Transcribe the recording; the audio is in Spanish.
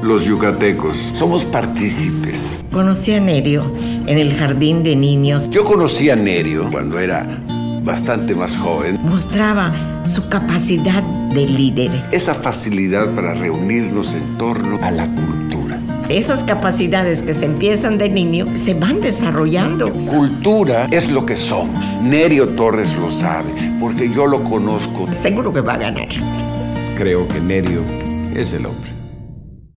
Los yucatecos somos partícipes. Conocí a Nerio en el jardín de niños. Yo conocí a Nerio cuando era bastante más joven. Mostraba su capacidad de líder. Esa facilidad para reunirnos en torno a la cultura. Esas capacidades que se empiezan de niño se van desarrollando. Cultura es lo que somos. Nerio Torres lo sabe, porque yo lo conozco. Seguro que va a ganar. Creo que Nerio es el hombre.